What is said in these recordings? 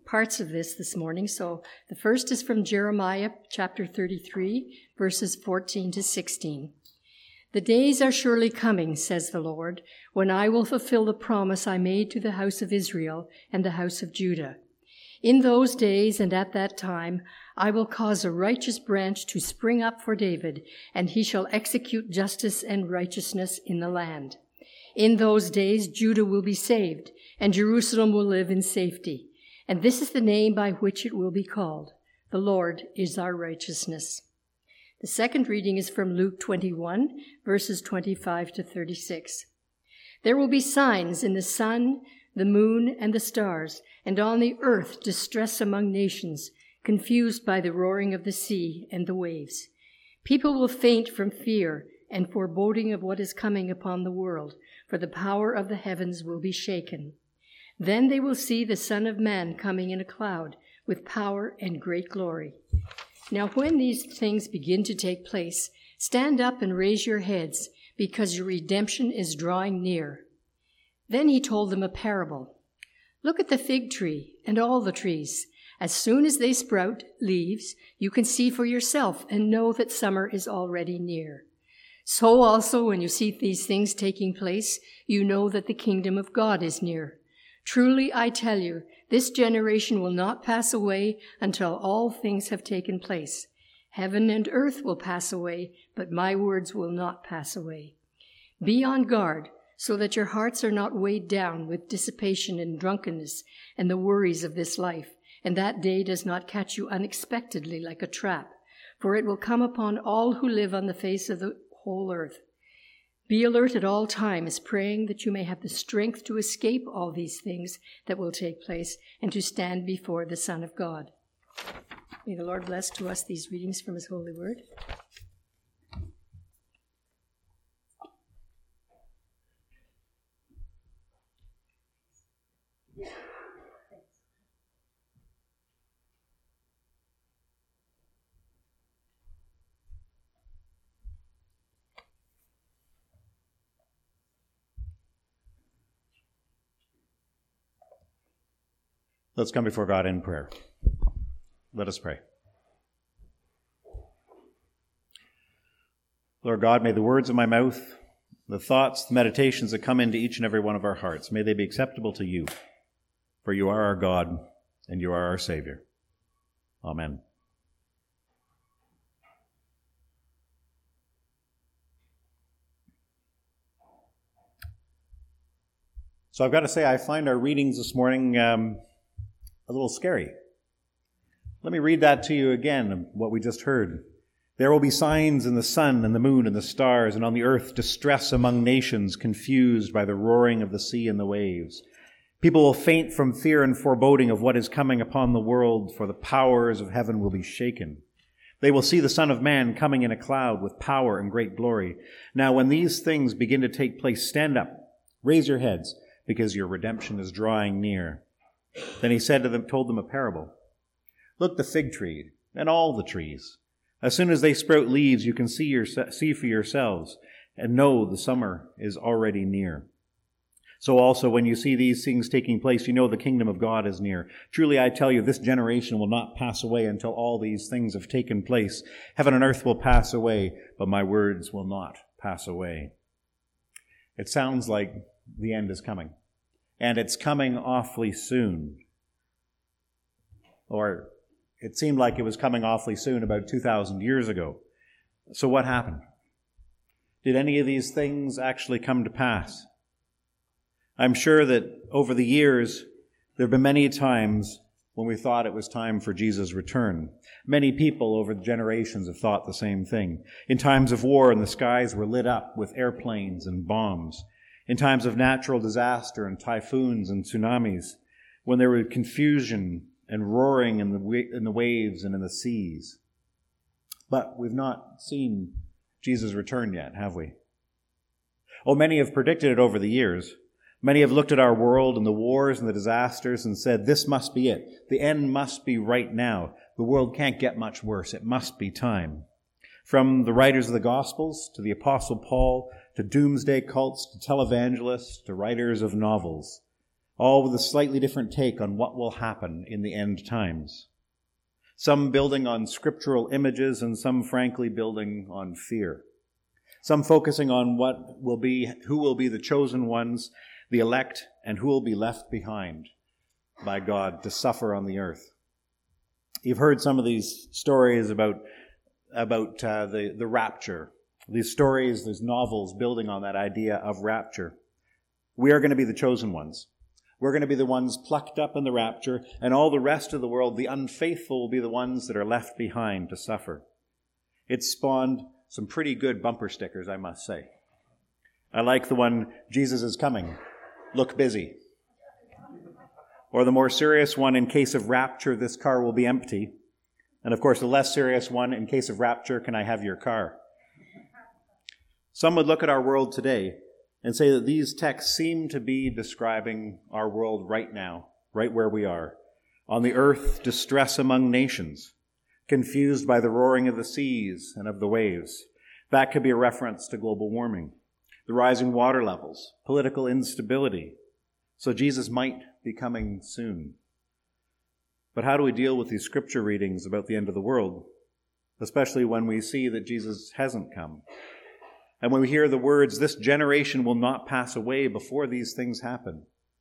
parts of this morning. So the first is from Jeremiah chapter 33, verses 14 to 16. The days are surely coming, says the Lord, when I will fulfill the promise I made to the house of Israel and the house of Judah. In those days and at that time, I will cause a righteous branch to spring up for David, and he shall execute justice and righteousness in the land. In those days, Judah will be saved, and Jerusalem will live in safety. And this is the name by which it will be called. The Lord is our righteousness. The second reading is from Luke 21, verses 25 to 36. There will be signs in the sun, the moon, and the stars, and on the earth distress among nations, confused by the roaring of the sea and the waves. People will faint from fear and foreboding of what is coming upon the world, for the power of the heavens will be shaken. Then they will see the Son of Man coming in a cloud with power and great glory. Now when these things begin to take place, stand up and raise your heads, because your redemption is drawing near. Then he told them a parable. Look at the fig tree and all the trees. As soon as they sprout leaves, you can see for yourself and know that summer is already near. So also, when you see these things taking place, you know that the kingdom of God is near. Truly, I tell you, this generation will not pass away until all things have taken place. Heaven and earth will pass away, but my words will not pass away. Be on guard, so that your hearts are not weighed down with dissipation and drunkenness and the worries of this life, and that day does not catch you unexpectedly like a trap, for it will come upon all who live on the face of the whole earth. Be alert at all times, praying that you may have the strength to escape all these things that will take place and to stand before the Son of God. May the Lord bless to us these readings from his holy word. Let's come before God in prayer. Let us pray. Lord God, may the words of my mouth, the thoughts, the meditations that come into each and every one of our hearts, may they be acceptable to you, for you are our God and you are our Savior. Amen. So I've got to say, I find our readings this morning a little scary. Let me read that to you again, what we just heard. There will be signs in the sun and the moon and the stars, and on the earth distress among nations, confused by the roaring of the sea and the waves. People will faint from fear and foreboding of what is coming upon the world, for the powers of heaven will be shaken. They will see the Son of Man coming in a cloud with power and great glory. Now, when these things begin to take place, stand up, raise your heads, because your redemption is drawing near. Then he said to them, told them a parable. Look, the fig tree and all the trees. As soon as they sprout leaves, you can see for yourselves and know the summer is already near. So also, when you see these things taking place, you know the kingdom of God is near. Truly, I tell you, this generation will not pass away until all these things have taken place. Heaven and earth will pass away, but my words will not pass away. It sounds like the end is coming. And it's coming awfully soon. Or it seemed like it was coming awfully soon about 2,000 years ago. So what happened? Did any of these things actually come to pass? I'm sure that over the years, there have been many times when we thought it was time for Jesus' return. Many people over the generations have thought the same thing. In times of war, and the skies were lit up with airplanes and bombs. In times of natural disaster and typhoons and tsunamis, when there was confusion and roaring in the waves and in the seas. But we've not seen Jesus return yet, have we? Oh, many have predicted it over the years. Many have looked at our world and the wars and the disasters and said, this must be it. The end must be right now. The world can't get much worse. It must be time. From the writers of the Gospels to the Apostle Paul, to doomsday cults, to televangelists, to writers of novels. all with a slightly different take on what will happen in the end times. Some building on scriptural images and some frankly building on fear. Some focusing on who will be the chosen ones, the elect, and who will be left behind by God to suffer on the earth. You've heard some of these stories about the rapture. These stories, these novels building on that idea of rapture. We are going to be the chosen ones. We're going to be the ones plucked up in the rapture, and all the rest of the world, the unfaithful, will be the ones that are left behind to suffer. It spawned some pretty good bumper stickers, I must say. I like the one, Jesus is coming, look busy. Or the more serious one, in case of rapture, this car will be empty. And of course, the less serious one, in case of rapture, can I have your car? Some would look at our world today and say that these texts seem to be describing our world right now, right where we are. On the earth, distress among nations, confused by the roaring of the seas and of the waves. That could be a reference to global warming, the rising water levels, political instability. So Jesus might be coming soon. But how do we deal with these scripture readings about the end of the world, especially when we see that Jesus hasn't come? And when we hear the words, this generation will not pass away before these things happen.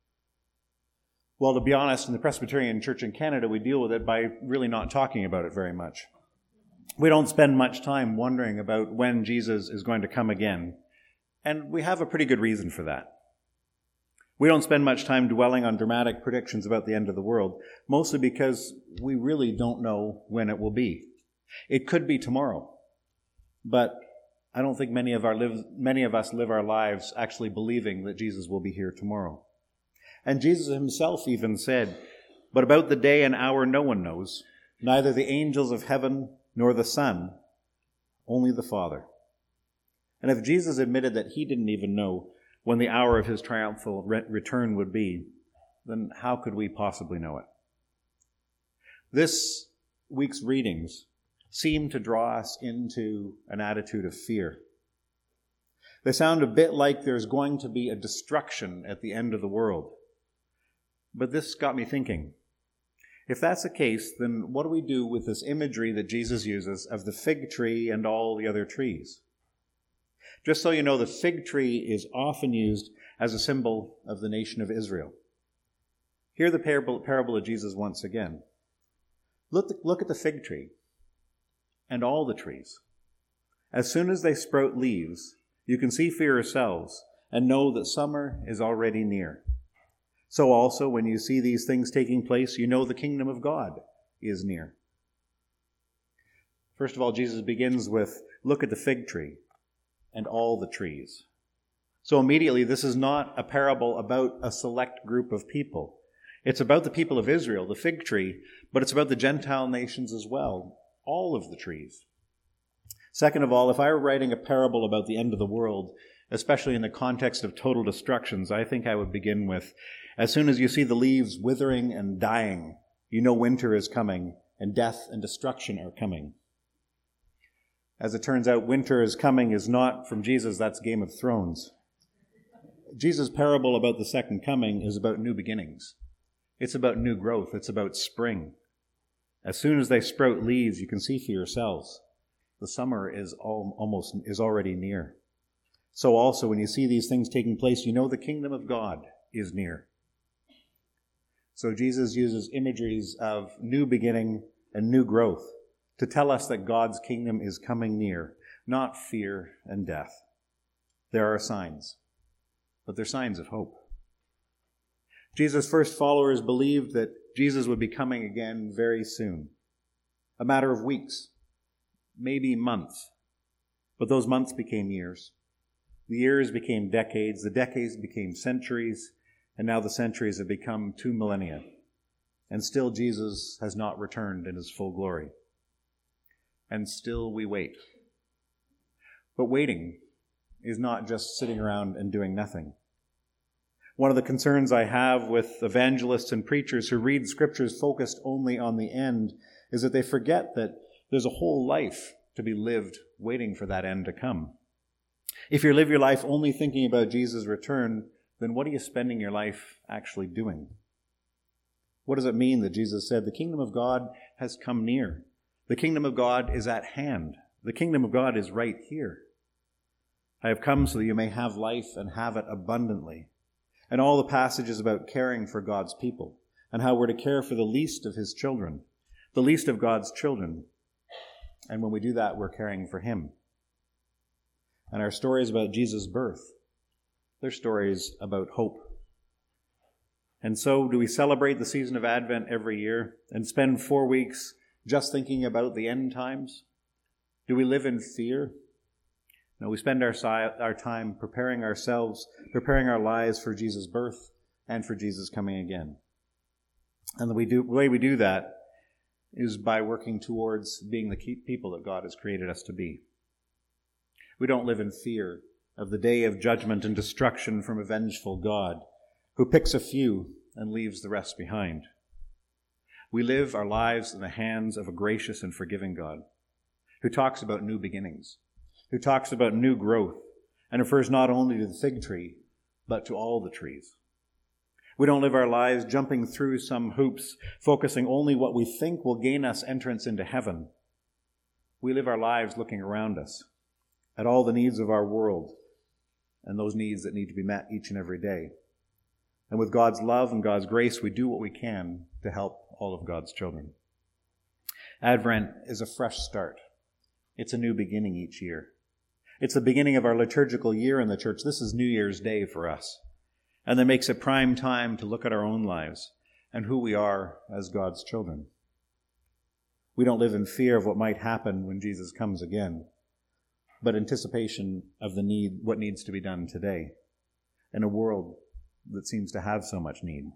Well, to be honest, in the Presbyterian Church in Canada, we deal with it by really not talking about it very much. We don't spend much time wondering about when Jesus is going to come again. And we have a pretty good reason for that. We don't spend much time dwelling on dramatic predictions about the end of the world, mostly because we really don't know when it will be. It could be tomorrow, but I don't think many of us live our lives actually believing that Jesus will be here tomorrow. And Jesus himself even said, but about the day and hour no one knows, neither the angels of heaven nor the Son, only the Father. And if Jesus admitted that he didn't even know when the hour of his triumphal return would be, then how could we possibly know it? This week's readings seem to draw us into an attitude of fear. They sound a bit like there's going to be a destruction at the end of the world. But this got me thinking. If that's the case, then what do we do with this imagery that Jesus uses of the fig tree and all the other trees? Just so you know, the fig tree is often used as a symbol of the nation of Israel. Hear the parable of Jesus once again. Look at the fig tree and all the trees. As soon as they sprout leaves, you can see for yourselves and know that summer is already near. So also, when you see these things taking place, you know the kingdom of God is near. First of all, Jesus begins with, look at the fig tree and all the trees. So immediately, this is not a parable about a select group of people. It's about the people of Israel, the fig tree, but it's about the Gentile nations as well, all of the trees. Second of all, if I were writing a parable about the end of the world, especially in the context of total destructions, I think I would begin with, as soon as you see the leaves withering and dying, you know winter is coming and death and destruction are coming. As it turns out, winter is coming is not from Jesus, that's Game of Thrones. Jesus' parable about the second coming is about new beginnings. It's about new growth. It's about spring. As soon as they sprout leaves, you can see for yourselves. The summer is already near. So also, when you see these things taking place, you know the kingdom of God is near. So Jesus uses imageries of new beginning and new growth to tell us that God's kingdom is coming near, not fear and death. There are signs, but they're signs of hope. Jesus' first followers believed that Jesus would be coming again very soon, a matter of weeks, maybe months. But those months became years. The years became decades, the decades became centuries, and now the centuries have become 2 millennia. And still Jesus has not returned in his full glory. And still we wait. But waiting is not just sitting around and doing nothing. One of the concerns I have with evangelists and preachers who read scriptures focused only on the end is that they forget that there's a whole life to be lived waiting for that end to come. If you live your life only thinking about Jesus' return, then what are you spending your life actually doing? What does it mean that Jesus said, the kingdom of God has come near? The kingdom of God is at hand. The kingdom of God is right here. I have come so that you may have life and have it abundantly. And all the passages about caring for God's people and how we're to care for the least of his children, the least of God's children. And when we do that, we're caring for him. And our stories about Jesus' birth, they're stories about hope. And so do we celebrate the season of Advent every year and spend 4 weeks just thinking about the end times? Do we live in fear? No, we spend our time preparing ourselves, preparing our lives for Jesus' birth and for Jesus coming again. And the way we do that is by working towards being the people that God has created us to be. We don't live in fear of the day of judgment and destruction from a vengeful God who picks a few and leaves the rest behind. We live our lives in the hands of a gracious and forgiving God who talks about new beginnings, who talks about new growth, and refers not only to the fig tree, but to all the trees. We don't live our lives jumping through some hoops, focusing only what we think will gain us entrance into heaven. We live our lives looking around us at all the needs of our world and those needs that need to be met each and every day. And with God's love and God's grace, we do what we can to help all of God's children. Advent is a fresh start. It's a new beginning each year. It's the beginning of our liturgical year in the church. This is New Year's Day for us. And that makes it prime time to look at our own lives and who we are as God's children. We don't live in fear of what might happen when Jesus comes again, but anticipation of what needs to be done today in a world that seems to have so much need.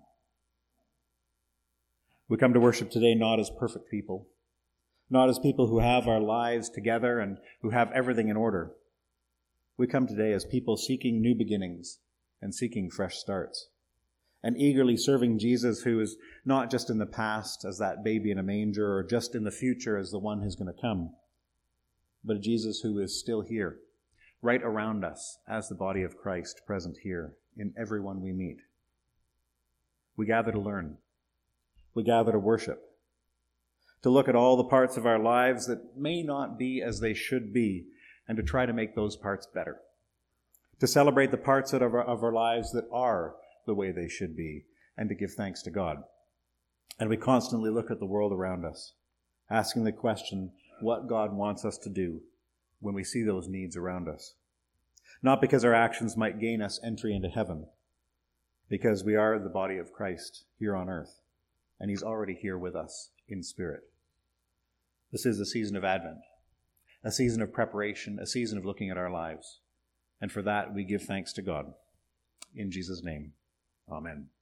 We come to worship today not as perfect people, not as people who have our lives together and who have everything in order. We come today as people seeking new beginnings and seeking fresh starts, and eagerly serving Jesus, who is not just in the past as that baby in a manger or just in the future as the one who's going to come, but a Jesus who is still here, right around us as the body of Christ, present here in everyone we meet. We gather to learn. We gather to worship, to look at all the parts of our lives that may not be as they should be, and to try to make those parts better. To celebrate the parts of our lives that are the way they should be, and to give thanks to God. And we constantly look at the world around us, asking the question, what God wants us to do when we see those needs around us. Not because our actions might gain us entry into heaven, because we are the body of Christ here on earth, and he's already here with us in spirit. This is the season of Advent, a season of preparation, a season of looking at our lives. And for that, we give thanks to God. In Jesus' name, amen.